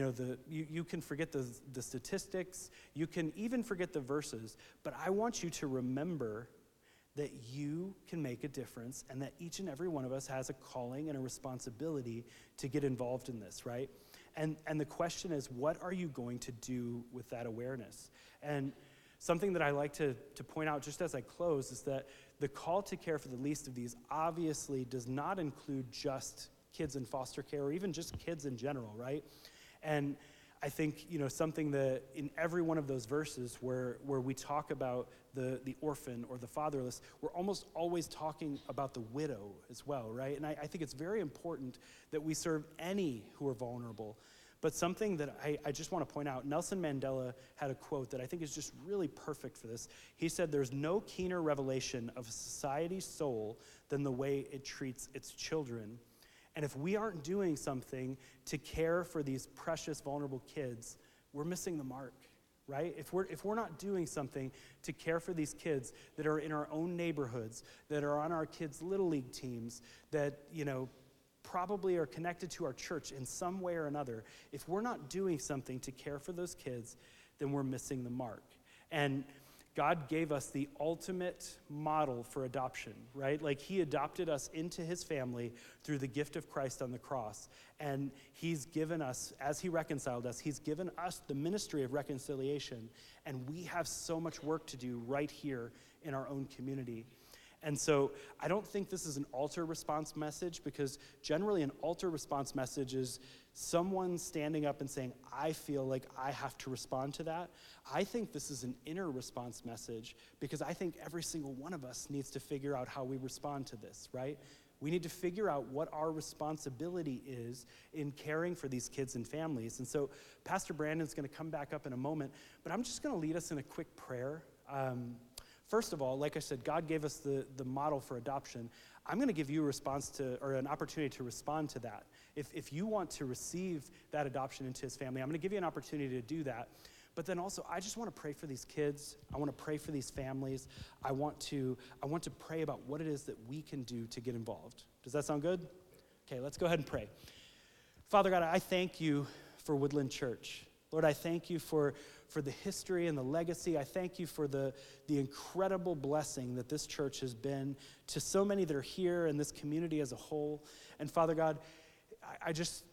you can forget the statistics, you can even forget the verses, but I want you to remember that you can make a difference and that each and every one of us has a calling and a responsibility to get involved in this, right? And the question is, what are you going to do with that awareness? And something that I like to point out just as I close is that the call to care for the least of these obviously does not include just kids in foster care or even just kids in general, right? And I think, something that in every one of those verses where we talk about the orphan or the fatherless, we're almost always talking about the widow as well, right? And I think it's very important that we serve any who are vulnerable. But something that I just want to point out, Nelson Mandela had a quote that I think is just really perfect for this. He said, "There's no keener revelation of a society's soul than the way it treats its children." And if we aren't doing something to care for these precious, vulnerable kids, we're missing the mark, right? If we're not doing something to care for these kids that are in our own neighborhoods, that are on our kids' Little League teams, that, probably are connected to our church in some way or another, if we're not doing something to care for those kids, then we're missing the mark. And God gave us the ultimate model for adoption, right? Like, he adopted us into his family through the gift of Christ on the cross. And he's given us, as he reconciled us, he's given us the ministry of reconciliation. And we have so much work to do right here in our own community. And so I don't think this is an altar response message, because generally an altar response message is someone standing up and saying, I feel like I have to respond to that. I think this is an inner response message, because I think every single one of us needs to figure out how we respond to this, right? We need to figure out what our responsibility is in caring for these kids and families. And so Pastor Brandon's going to come back up in a moment, but I'm just going to lead us in a quick prayer. First of all, like I said, God gave us the model for adoption. I'm going to give you a response to, or an opportunity to respond to that. If you want to receive that adoption into his family, I'm going to give you an opportunity to do that. But then also, I just want to pray for these kids. I want to pray for these families. I want to pray about what it is that we can do to get involved. Does that sound good? Okay, let's go ahead and pray. Father God, I thank you for Woodland Church. Lord, I thank you for the history and the legacy. I thank you for the incredible blessing that this church has been to so many that are here and this community as a whole. And Father God,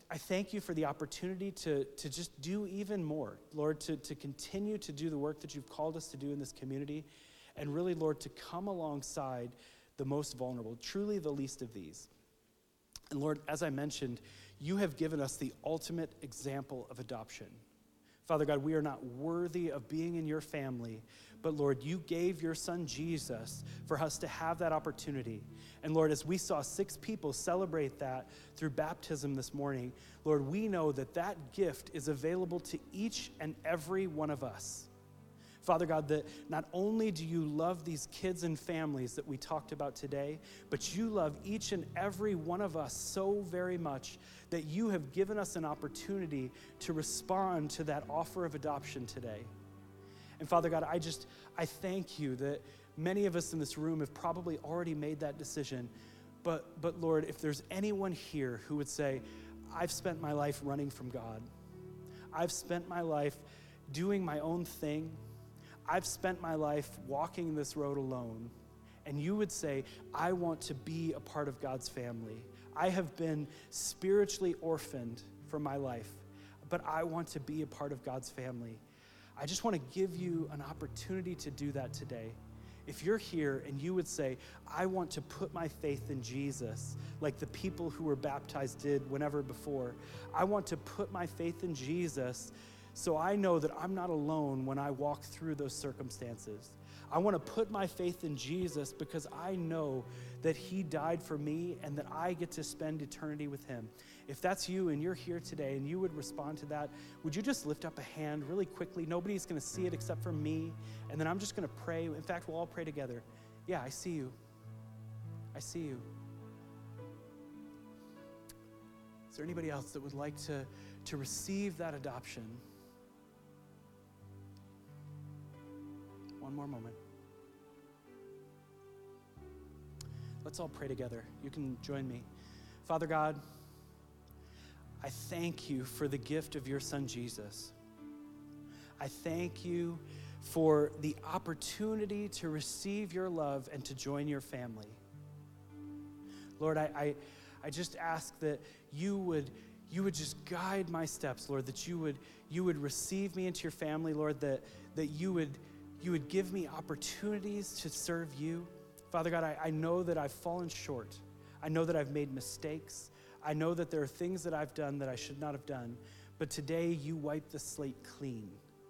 I thank you for the opportunity to just do even more, Lord, to continue to do the work that you've called us to do in this community, and really, Lord, to come alongside the most vulnerable, truly the least of these. And Lord, as I mentioned, you have given us the ultimate example of adoption. Father God, we are not worthy of being in your family, but Lord, you gave your son Jesus for us to have that opportunity. And Lord, as we saw 6 people celebrate that through baptism this morning, Lord, we know that that gift is available to each and every one of us. Father God, that not only do you love these kids and families that we talked about today, but you love each and every one of us so very much that you have given us an opportunity to respond to that offer of adoption today. And Father God, I thank you that many of us in this room have probably already made that decision. But Lord, if there's anyone here who would say, I've spent my life running from God. I've spent my life doing my own thing. I've spent my life walking this road alone. And you would say, I want to be a part of God's family. I have been spiritually orphaned from my life, but I want to be a part of God's family. I just want to give you an opportunity to do that today. If you're here and you would say, I want to put my faith in Jesus, like the people who were baptized did whenever before, I want to put my faith in Jesus so I know that I'm not alone when I walk through those circumstances. I want to put my faith in Jesus because I know that he died for me and that I get to spend eternity with him. If that's you and you're here today and you would respond to that, would you just lift up a hand really quickly? Nobody's going to see it except for me. And then I'm just going to pray. In fact, we'll all pray together. Yeah, I see you. I see you. Is there anybody else that would like to receive that adoption? One more moment. Let's all pray together. You can join me. Father God, I thank you for the gift of your son, Jesus. I thank you for the opportunity to receive your love and to join your family. Lord, I just ask that you would just guide my steps, Lord, that you would receive me into your family, Lord, that you would give me opportunities to serve you. Father God, I know that I've fallen short. I know that I've made mistakes. I know that there are things that I've done that I should not have done. But today you wipe the slate clean.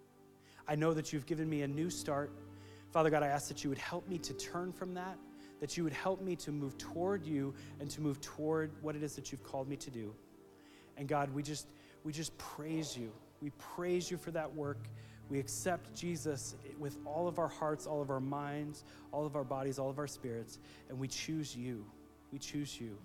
I know that you've given me a new start. Father God, I ask that you would help me to turn from that you would help me to move toward you and to move toward what it is that you've called me to do. And God, we just praise you. We praise you for that work. We accept Jesus with all of our hearts, all of our minds, all of our bodies, all of our spirits, and we choose you. We choose you.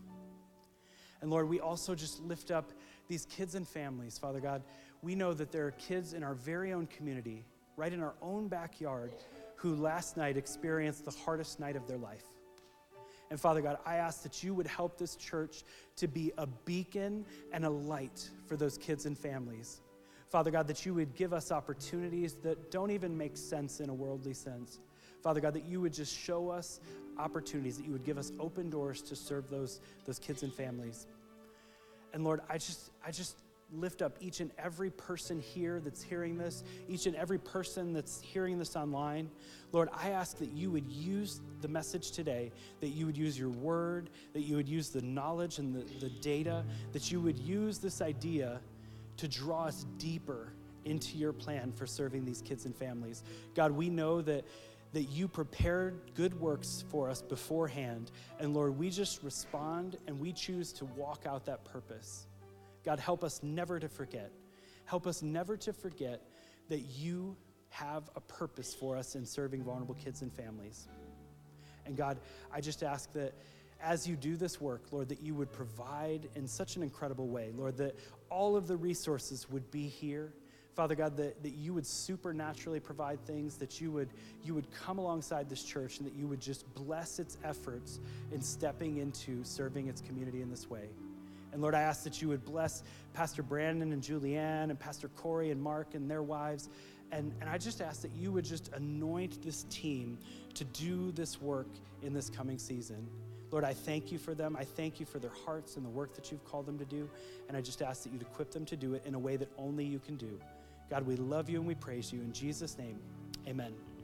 And Lord, we also just lift up these kids and families, Father God. We know that there are kids in our very own community, right in our own backyard, who last night experienced the hardest night of their life. And Father God, I ask that you would help this church to be a beacon and a light for those kids and families. Father God, that you would give us opportunities that don't even make sense in a worldly sense. Father God, that you would just show us opportunities, that you would give us open doors to serve those kids and families. And Lord, I just lift up each and every person here that's hearing this, each and every person that's hearing this online. Lord, I ask that you would use the message today, that you would use your word, that you would use the knowledge and the data, that you would use this idea to draw us deeper into your plan for serving these kids and families. God, we know that you prepared good works for us beforehand. And Lord, we just respond and we choose to walk out that purpose. God, help us never to forget. Help us never to forget that you have a purpose for us in serving vulnerable kids and families. And God, I just ask that as you do this work, Lord, that you would provide in such an incredible way, Lord, that all of the resources would be here. Father God, that you would supernaturally provide things, that you would come alongside this church and that you would just bless its efforts in stepping into serving its community in this way. And Lord, I ask that you would bless Pastor Brandon and Julianne and Pastor Corey and Mark and their wives. And I just ask that you would just anoint this team to do this work in this coming season. Lord, I thank you for them. I thank you for their hearts and the work that you've called them to do. And I just ask that you'd equip them to do it in a way that only you can do. God, we love you and we praise you. In Jesus' name, amen.